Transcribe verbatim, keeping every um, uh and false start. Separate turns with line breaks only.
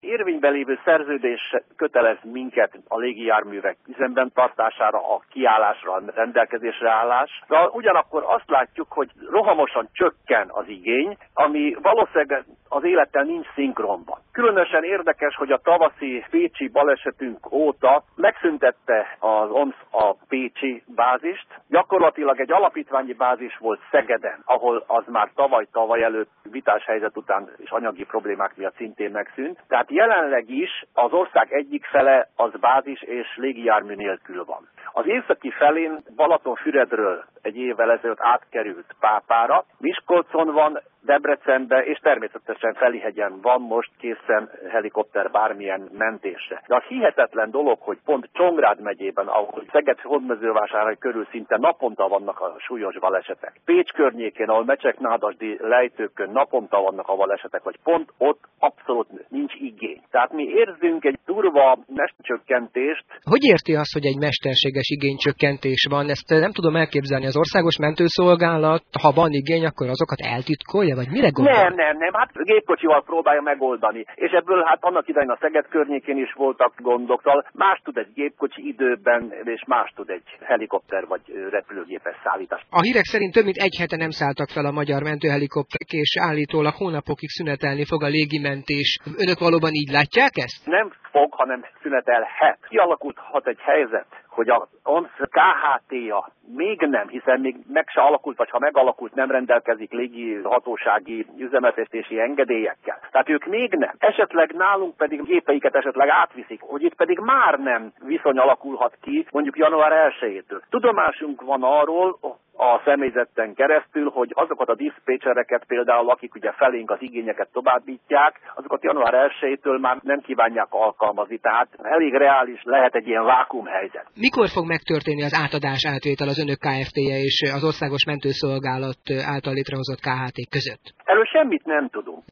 Érvényben lévő szerződés kötelez minket a légijárművek üzemben tartására, a kiállásra, a rendelkezésre állásra. Ugyanakkor azt látjuk, hogy rohamosan csökken az igény, ami valószínűleg az élettel nincs szinkronban. Különösen érdekes, hogy a tavaszi pécsi balesetünk óta megszüntette az o em es a pécsi bázist. Gyakorlatilag egy alapítványi bázis volt Szegeden, ahol az már tavaly-tavaly előtt vitás helyzet után és anyagi problémák miatt szintén megszűnt. Tehát jelenleg is az ország egyik fele az bázis és légijármű nélkül van. Az északi felén Balatonfüredről egy évvel ezelőtt átkerült Pápára, Miskolcon van, Debrecenben és természetesen Felihegyen van most készen helikopter bármilyen mentésre. De az hihetetlen dolog, hogy pont Csongrád megyében, ahol Szeged-Hódmezővásárhely körül szinte naponta vannak a súlyos balesetek. Pécs környékén, ahol Mecsek-Nádasdi lejtőkön naponta vannak a balesetek, vagy pont ott abszolút nincs igény. Tehát mi érzünk egy durva mestcsökkentést.
Hogy érti azt, hogy egy mesterséges igénycsökkentés van? Ezt nem tudom elképzelni. Az Országos Mentőszolgálat, ha van igény, akkor azokat eltitkolja? Vagy mire gondol?
Nem, nem, nem, hát gépkocsival próbálja megoldani. És ebből hát annak idején a Szeged környékén is voltak gondok. Más tud egy gépkocsi időben, és más tud egy helikopter vagy repülőgépes szállítás.
A hírek szerint több mint egy hete nem szálltak fel a magyar mentőhelikopterek, és állítólag hónapokig szünetelni fog a légimentés. Önök valóban így látják ezt?
Nem fog, hanem szünetelhet. Kialakulhat egy helyzet, hogy a o em es ká há té-ja még nem, hiszen még meg se alakult, vagy ha megalakult, nem rendelkezik légi hatósági üzemeltetési engedélyekkel. Tehát ők még nem. Esetleg nálunk pedig gépeiket esetleg átviszik, hogy itt pedig már nem viszony alakulhat ki, mondjuk január elsejétől. Tudomásunk van arról, a személyzetten keresztül, hogy azokat a diszpécsereket például, akik ugye felénk az igényeket továbbítják, azokat január elsejétől már nem kívánják alkalmazni, tehát elég reális lehet egy ilyen vákuumhelyzet.
Mikor fog megtörténni az átadás átvétel az önök Kft-je és az Országos Mentőszolgálat által létrehozott ká há té között?
Erről semmit nem tudunk.